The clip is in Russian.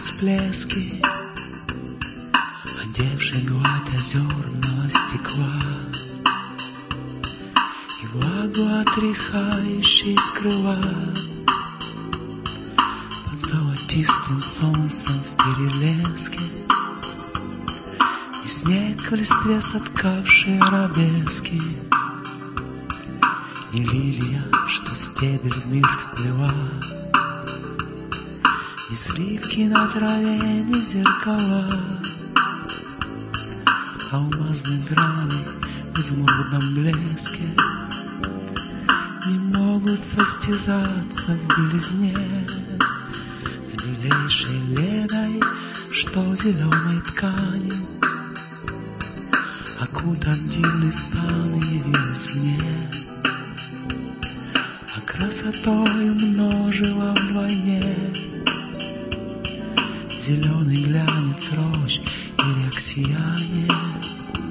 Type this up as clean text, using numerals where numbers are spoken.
всплески, одевший гладь озерного стекла, и влагу отряхающий с крыла. Под золотистым солнцем в перелеске, и снег в листве соткавший арабески, не лилия, что стебель в мир вплела, ни сливки на траве, ни зеркала, алмазные грани в изумрудном блеске не могут состязаться в белизне с белейшей ледой, что зеленой ткани окутан дивный стан явилась мне, а красотою множила вдвойне зеленый глянец рощ и рек сияние.